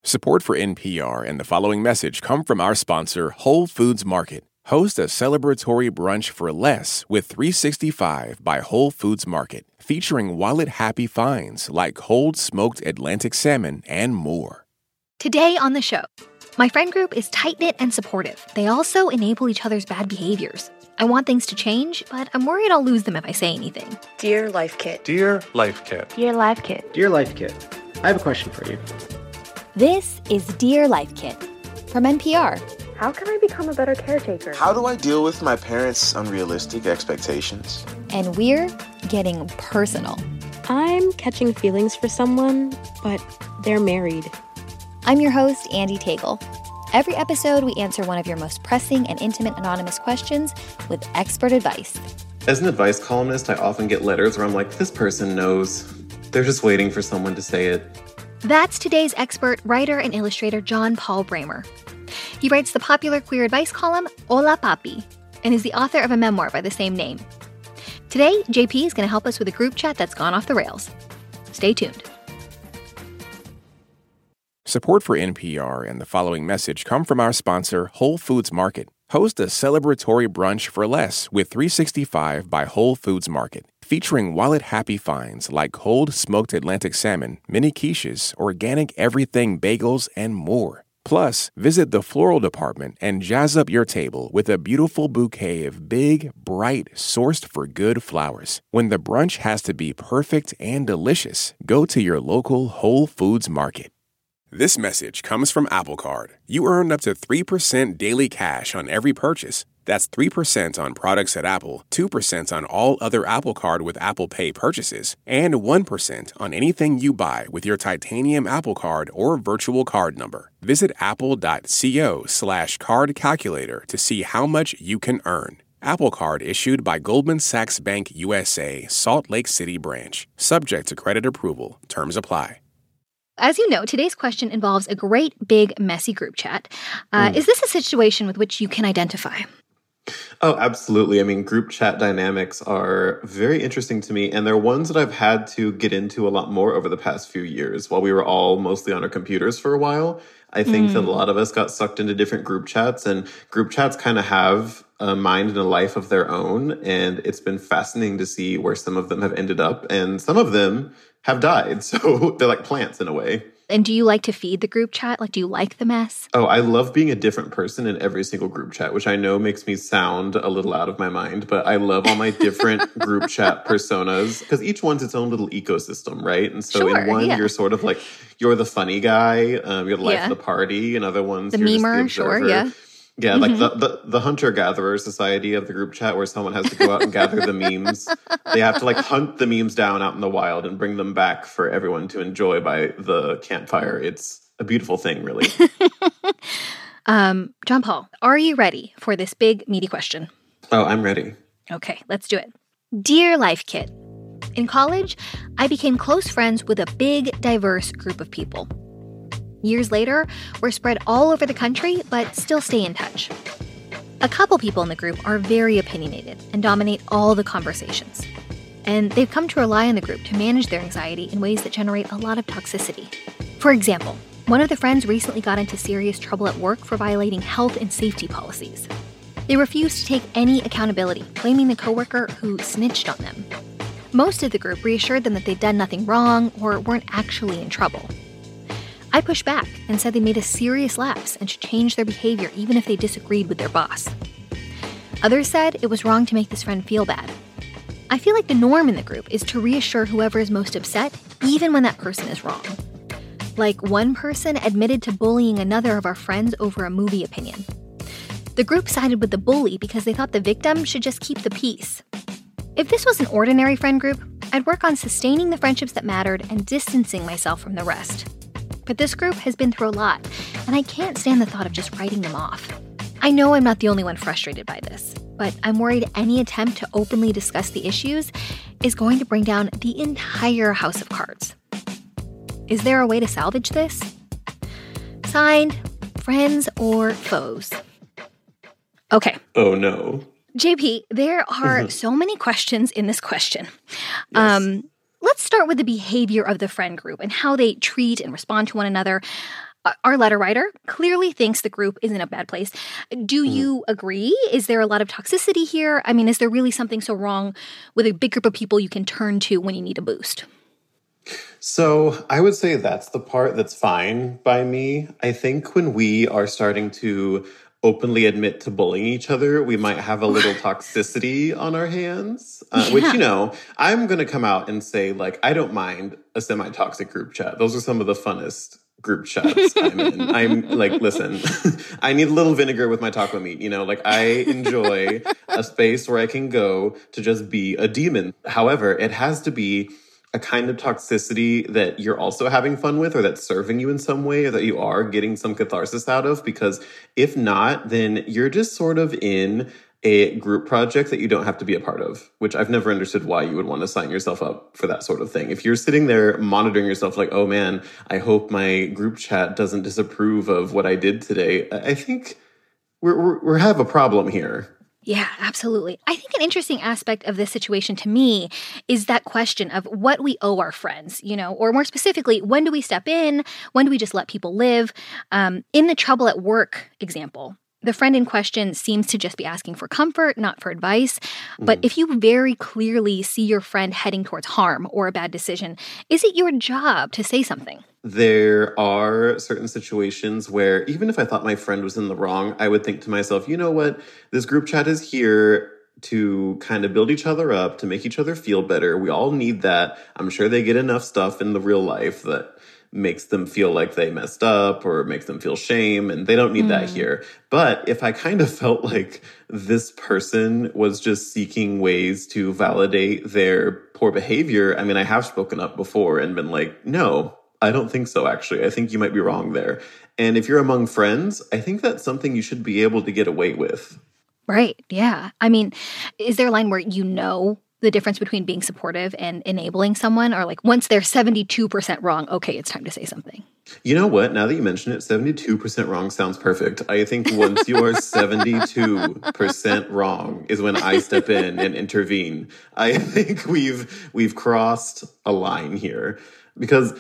Support for NPR and the following message come from our sponsor, Whole Foods Market. Host a celebratory brunch for less with 365 by Whole Foods Market, featuring wallet-happy finds like cold smoked Atlantic salmon and more. Today on the show, my friend group is tight-knit and supportive. They also enable each other's bad behaviors. I want things to change, but I'm worried I'll lose them if I say anything. Dear Life Kit. Dear Life Kit. Dear Life Kit. Dear Life Kit, I have a question for you. This is Dear Life Kit from NPR. How can I become a better caretaker? How do I deal with my parents' unrealistic expectations? And we're getting personal. I'm catching feelings for someone, but they're married. I'm your host, Andy Tagle. Every episode, we answer one of your most pressing and intimate anonymous questions with expert advice. As an advice columnist, I often get letters where I'm like, this person knows. They're just waiting for someone to say it. That's today's expert, writer and illustrator John Paul Brammer. He writes the popular queer advice column, Hola Papi, and is the author of a memoir by the same name. Today, JP is going to help us with a group chat that's gone off the rails. Stay tuned. Support for NPR and the following message come from our sponsor, Whole Foods Market. Host a celebratory brunch for less with 365 by Whole Foods Market, featuring wallet-happy finds like cold smoked Atlantic salmon, mini quiches, organic everything bagels, and more. Plus, visit the floral department and jazz up your table with a beautiful bouquet of big, bright, sourced-for-good flowers. When the brunch has to be perfect and delicious, go to your local Whole Foods Market. This message comes from Apple Card. You earn up to 3% daily cash on every purchase. That's 3% on products at Apple, 2% on all other Apple Card with Apple Pay purchases, and 1% on anything you buy with your titanium Apple Card or virtual card number. Visit apple.co/card calculator to see how much you can earn. Apple Card issued by Goldman Sachs Bank USA, Salt Lake City branch. Subject to credit approval. Terms apply. As you know, today's question involves a great, big, messy group chat. Is this a situation with which you can identify? Oh, absolutely. I mean, group chat dynamics are very interesting to me, and they're ones that I've had to get into a lot more over the past few years. While we were all mostly on our computers for a while, I think that a lot of us got sucked into different group chats, and group chats kind of have a mind and a life of their own, and it's been fascinating to see where some of them have ended up, and some of them have died, so they're like plants in a way. And do you like to feed the group chat? Like, do you like the mess? Oh, I love being a different person in every single group chat, which I know makes me sound a little out of my mind, but I love all my different group chat personas because each one's its own little ecosystem, right? And so in one, you're sort of like, you're the funny guy, you're the life of the party, and other ones, the you're memer, just the observer. Yeah, like the hunter-gatherer society of the group chat where someone has to go out and gather the memes. They have to like hunt the memes down out in the wild and bring them back for everyone to enjoy by the campfire. It's a beautiful thing, really. John Paul, are you ready for this big, meaty question? Oh, I'm ready. Okay, let's do it. Dear Life Kit, in college, I became close friends with a big, diverse group of people. Years later, we're spread all over the country, but still stay in touch. A couple people in the group are very opinionated and dominate all the conversations. And they've come to rely on the group to manage their anxiety in ways that generate a lot of toxicity. For example, one of the friends recently got into serious trouble at work for violating health and safety policies. They refused to take any accountability, blaming the coworker who snitched on them. Most of the group reassured them that they'd done nothing wrong or weren't actually in trouble. I pushed back and said they made a serious lapse and should change their behavior even if they disagreed with their boss. Others said it was wrong to make this friend feel bad. I feel like the norm in the group is to reassure whoever is most upset, even when that person is wrong. Like one person admitted to bullying another of our friends over a movie opinion. The group sided with the bully because they thought the victim should just keep the peace. If this was an ordinary friend group, I'd work on sustaining the friendships that mattered and distancing myself from the rest. But this group has been through a lot, and I can't stand the thought of just writing them off. I know I'm not the only one frustrated by this, but I'm worried any attempt to openly discuss the issues is going to bring down the entire house of cards. Is there a way to salvage this? Signed, Friends or Foes? Okay. Oh, no. JP, there are so many questions in this question. Yes. Let's start with the behavior of the friend group and how they treat and respond to one another. Our letter writer clearly thinks the group is in a bad place. Do you agree? Is there a lot of toxicity here? I mean, is there really something so wrong with a big group of people you can turn to when you need a boost? So I would say that's the part that's fine by me. I think when we are starting to openly admit to bullying each other, we might have a little toxicity on our hands, which, I'm going to come out and say, like, I don't mind a semi-toxic group chat. Those are some of the funnest group chats I'm in. I'm like, listen, I need a little vinegar with my taco meat. I enjoy a space where I can go to just be a demon. However, it has to be a kind of toxicity that you're also having fun with, or that's serving you in some way, or that you are getting some catharsis out of. Because if not, then you're just sort of in a group project that you don't have to be a part of, which I've never understood why you would want to sign yourself up for that sort of thing. If you're sitting there monitoring yourself like, oh man, I hope my group chat doesn't disapprove of what I did today, I think we have a problem here. Yeah, absolutely. I think an interesting aspect of this situation to me is that question of what we owe our friends, or more specifically, when do we step in? When do we just let people live? In the trouble at work example, the friend in question seems to just be asking for comfort, not for advice. But if you very clearly see your friend heading towards harm or a bad decision, is it your job to say something? There are certain situations where even if I thought my friend was in the wrong, I would think to myself, you know what? This group chat is here to kind of build each other up, to make each other feel better. We all need that. I'm sure they get enough stuff in the real life that makes them feel like they messed up or makes them feel shame, and they don't need that here. But if I kind of felt like this person was just seeking ways to validate their poor behavior, I mean, I have spoken up before and been like, no, I don't think so, actually. I think you might be wrong there. And if you're among friends, I think that's something you should be able to get away with. Right, yeah. I mean, is there a line where the difference between being supportive and enabling someone, or like once they're 72% wrong, okay, it's time to say something? You know what? Now that you mention it, 72% wrong sounds perfect. I think once you are 72% wrong is when I step in and intervene. I think we've crossed a line here because,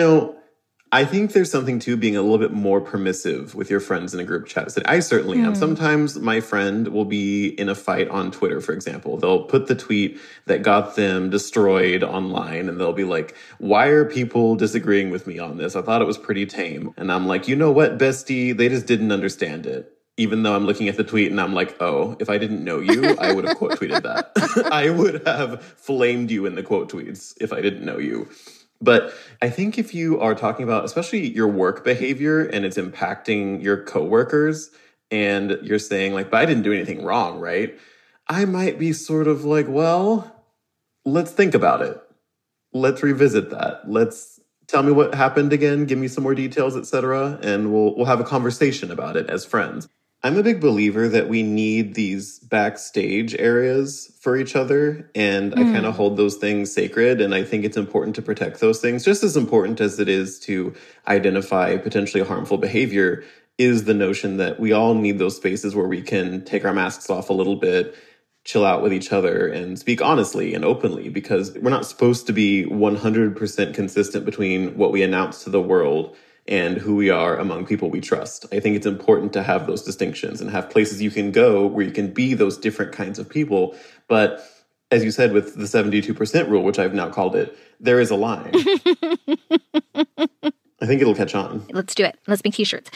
I think there's something to being a little bit more permissive with your friends in a group chat. So I certainly am. Sometimes my friend will be in a fight on Twitter, for example. They'll put the tweet that got them destroyed online, and they'll be like, why are people disagreeing with me on this? I thought it was pretty tame. And I'm like, you know what, bestie? They just didn't understand it. Even though I'm looking at the tweet and I'm like, oh, if I didn't know you, I would have quote tweeted that. I would have flamed you in the quote tweets if I didn't know you. But I think if you are talking about especially your work behavior and it's impacting your coworkers and you're saying like, but I didn't do anything wrong, right? I might be sort of like, well, let's think about it. Let's revisit that. Let's tell me what happened again. Give me some more details, etc. And we'll have a conversation about it as friends. I'm a big believer that we need these backstage areas for each other, and I kind of hold those things sacred, and I think it's important to protect those things. Just as important as it is to identify potentially harmful behavior is the notion that we all need those spaces where we can take our masks off a little bit, chill out with each other, and speak honestly and openly, because we're not supposed to be 100% consistent between what we announce to the world and who we are among people we trust. I think it's important to have those distinctions and have places you can go where you can be those different kinds of people. But as you said, with the 72% rule, which I've now called it, there is a line. I think it'll catch on. Let's do it. Let's make t-shirts.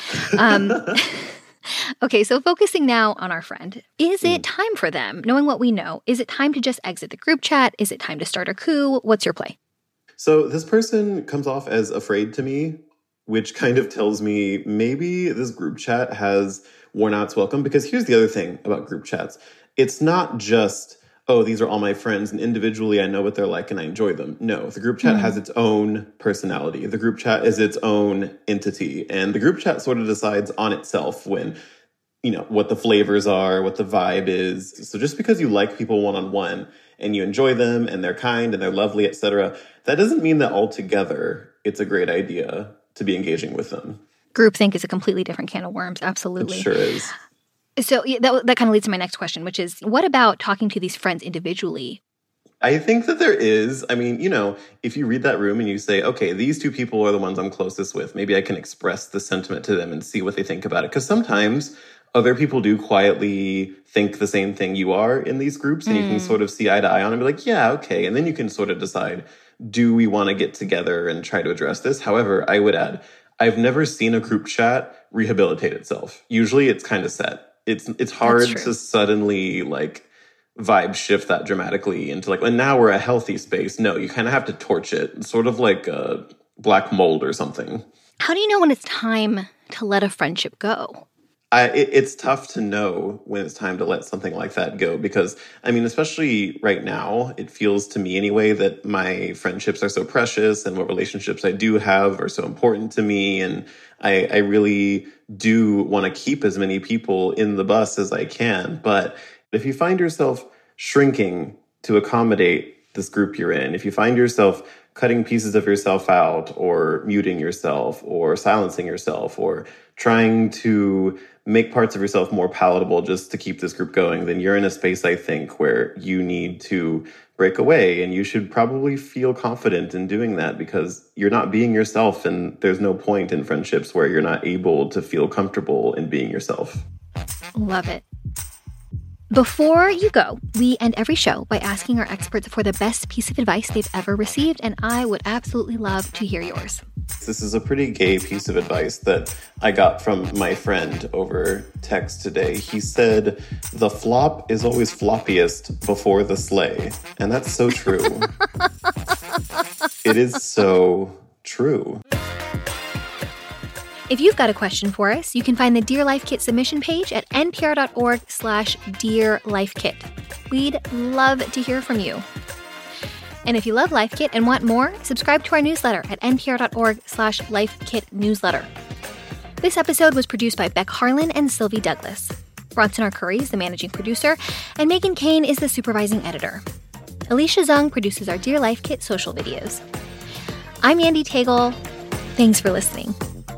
Okay, so focusing now on our friend. Is it time for them, knowing what we know? Is it time to just exit the group chat? Is it time to start a coup? What's your play? So this person comes off as afraid to me, which kind of tells me maybe this group chat has worn out its welcome. Because here's the other thing about group chats. It's not just, oh, these are all my friends, and individually I know what they're like and I enjoy them. No, the group chat has its own personality. The group chat is its own entity. And the group chat sort of decides on itself when, what the flavors are, what the vibe is. So just because you like people one-on-one and you enjoy them and they're kind and they're lovely, etc., that doesn't mean that altogether it's a great idea to be engaging with them. Groupthink is a completely different can of worms. Absolutely. It sure is. So that kind of leads to my next question, which is, what about talking to these friends individually? I think that there is. I mean, if you read that room and you say, okay, these two people are the ones I'm closest with, maybe I can express the sentiment to them and see what they think about it. Because sometimes other people do quietly think the same thing you are in these groups, and you can sort of see eye to eye on it and be like, yeah, okay. And then you can sort of decide, do we want to get together and try to address this? However, I would add, I've never seen a group chat rehabilitate itself. Usually it's kind of set. It's hard to suddenly vibe shift that dramatically into and now we're a healthy space. No, you kind of have to torch it, sort of like a black mold or something. How do you know when it's time to let a friendship go? It's tough to know when it's time to let something like that go because, I mean, especially right now, it feels to me anyway that my friendships are so precious and what relationships I do have are so important to me. And I really do want to keep as many people in the bus as I can. But if you find yourself shrinking to accommodate this group you're in, if you find yourself cutting pieces of yourself out or muting yourself or silencing yourself or trying to make parts of yourself more palatable just to keep this group going, then you're in a space, I think, where you need to break away. And you should probably feel confident in doing that because you're not being yourself. And there's no point in friendships where you're not able to feel comfortable in being yourself. Love it. Before you go, we end every show by asking our experts for the best piece of advice they've ever received, and I would absolutely love to hear yours. This is a pretty gay piece of advice that I got from my friend over text today. He said, the flop is always floppiest before the sleigh. And that's so true. It is so true. If you've got a question for us, you can find the Dear Life Kit submission page at npr.org/dearlifekit. We'd love to hear from you. And if you love Life Kit and want more, subscribe to our newsletter at npr.org/lifekitnewsletter. This episode was produced by Beck Harlan and Sylvie Douglas. Bronson R. Curry is the managing producer, and Megan Kane is the supervising editor. Alicia Zung produces our Dear Life Kit social videos. I'm Andy Tagle. Thanks for listening.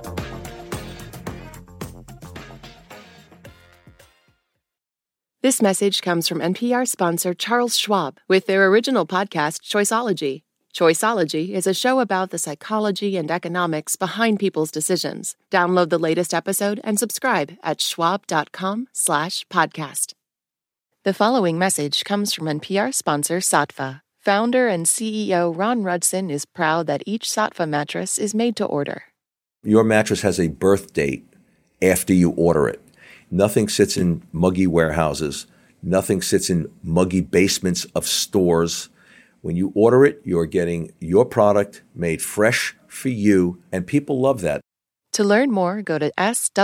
This message comes from NPR sponsor Charles Schwab with their original podcast, Choiceology. Choiceology is a show about the psychology and economics behind people's decisions. Download the latest episode and subscribe at schwab.com/podcast. The following message comes from NPR sponsor Saatva. Founder and CEO Ron Rudson is proud that each Saatva mattress is made to order. Your mattress has a birth date after you order it. Nothing sits in muggy warehouses. Nothing sits in muggy basements of stores. When you order it, you're getting your product made fresh for you, and people love that. To learn more, go to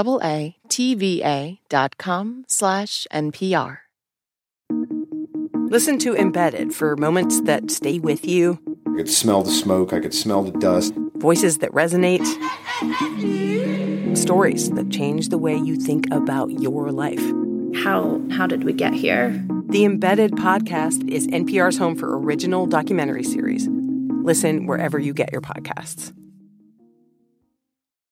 SAATVA.com/NPR. Listen to Embedded for moments that stay with you. I could smell the smoke. I could smell the dust. Voices that resonate. Stories that change the way you think about your life. How did we get here? The Embedded podcast is NPR's home for original documentary series. Listen wherever you get your podcasts.